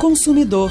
consumidor.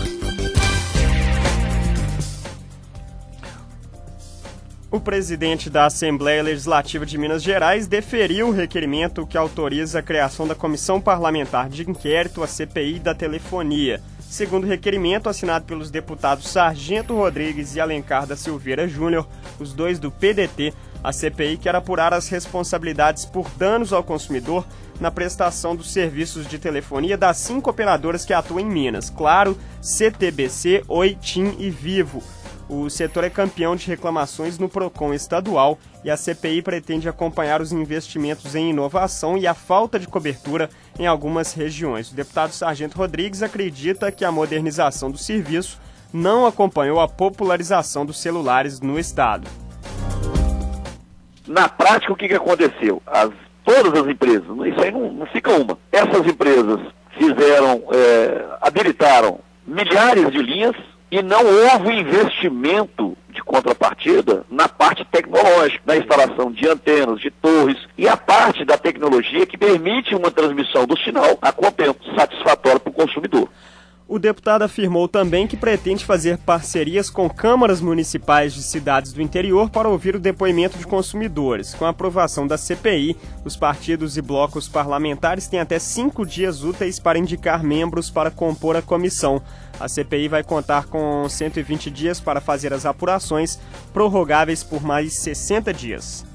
O presidente da Assembleia Legislativa de Minas Gerais deferiu o requerimento que autoriza a criação da Comissão Parlamentar de Inquérito, a CPI da Telefonia. Segundo o requerimento, assinado pelos deputados Sargento Rodrigues e Alencar da Silveira Júnior, os dois do PDT, a CPI quer apurar as responsabilidades por danos ao consumidor na prestação dos serviços de telefonia das 5 operadoras que atuam em Minas: Claro, CTBC, Oi, TIM e Vivo. O setor é campeão de reclamações no PROCON estadual e a CPI pretende acompanhar os investimentos em inovação e a falta de cobertura em algumas regiões. O deputado Sargento Rodrigues acredita que a modernização do serviço não acompanhou a popularização dos celulares no estado. Na prática, o que aconteceu? Todas as empresas, isso aí não fica uma. Essas empresas habilitaram milhares de linhas e não houve investimento de contrapartida na parte tecnológica, na instalação de antenas, de torres e a parte da tecnologia que permite uma transmissão do sinal a contento satisfatório para o consumidor. O deputado afirmou também que pretende fazer parcerias com câmaras municipais de cidades do interior para ouvir o depoimento de consumidores. Com a aprovação da CPI, os partidos e blocos parlamentares têm até 5 dias úteis para indicar membros para compor a comissão. A CPI vai contar com 120 dias para fazer as apurações, prorrogáveis por mais 60 dias.